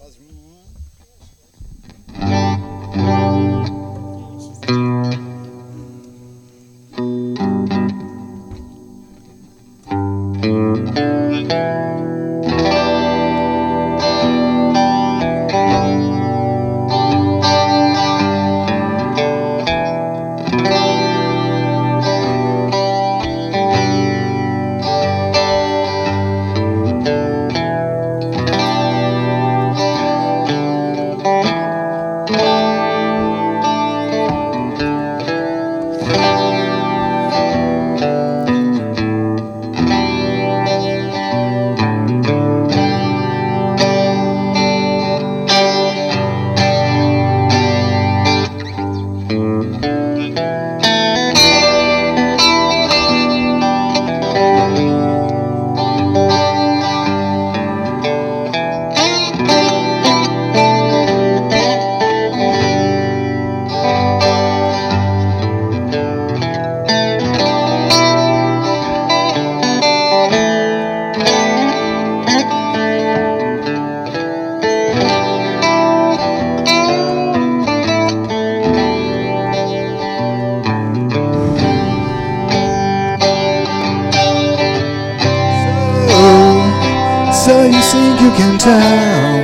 So you think you can tell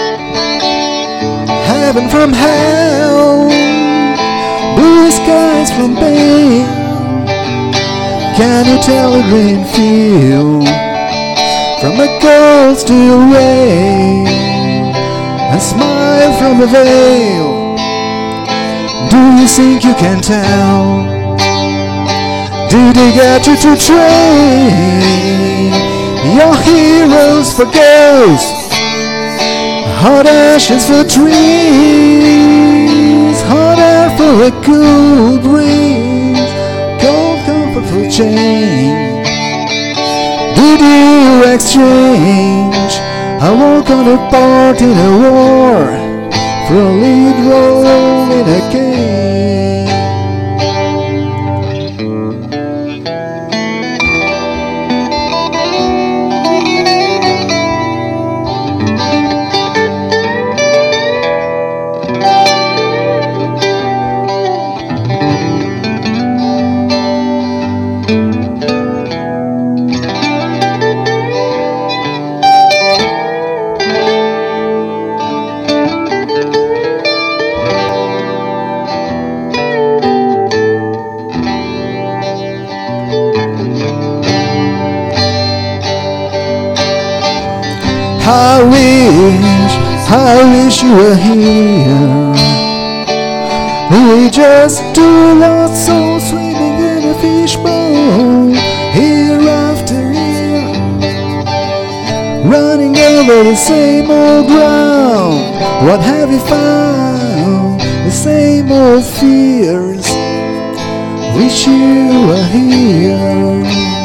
heaven from hell, blue skies from pain? Can you tell a green field from a cold steel rain? A smile from a veil. Do you think you can tell? Did they get you to train your heroes for ghosts, hot ashes for trees, hot air for a cool breeze, cold comfort for change? Did you exchange a walk on a part in a war for a lead role in a game? I wish you were here. We just two lost souls swimming in a fishbowl, year after year, running over the same old ground. What have you found? The same old fears. Wish you were here.